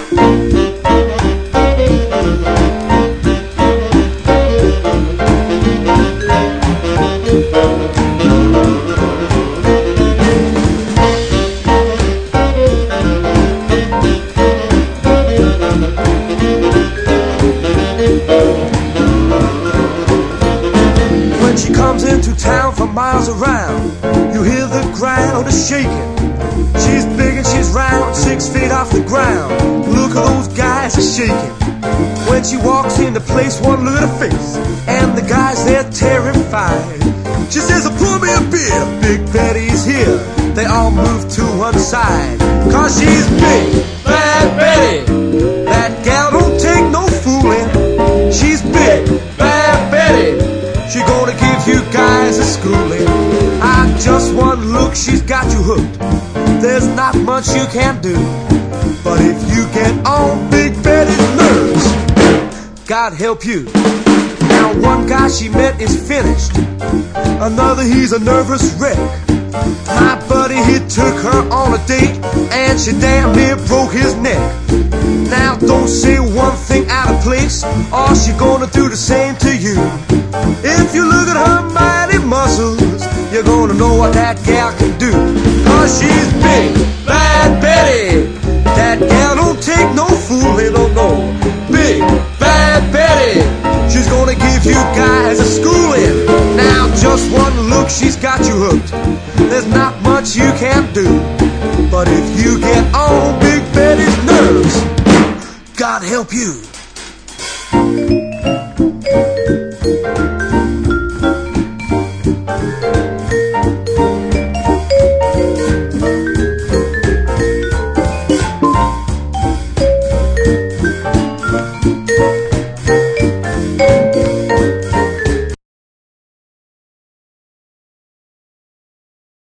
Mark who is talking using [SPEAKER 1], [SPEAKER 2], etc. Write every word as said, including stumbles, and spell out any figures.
[SPEAKER 1] When she comes into town from miles around, you hear the ground is shaking. She's big and she's round, six feet off the ground. Look at those guys are shaking. When she walks into place, one look at her face, and the guys, they're terrified. She says, pour me a beer, Big Betty's here. They all move to one side, cause she's Big Bad Betty. That gal don't take no fooling. She's Big Bad Betty. She gonna give you guys a schooling. Ah, just one look, she's got you hooked. There's not much you can do, but if you get on Big Betty's nerves, God help you. Now one guy she met is finished, another he's a nervous wreck. My buddy, he took her on a date, and she damn near broke his neck. Now don't say one thing out of place, or she gonna do the same to you. If you look at her mighty muscles, you're gonna know what that gal can do. Cause she's Big Bad Betty. That gal don't take no fooling, oh no. Big Bad Betty. She's gonna give you guys a schooling. Now just one look, she's got you hooked. There's not much you can do, but if you get on Big Betty's nerves, God help you.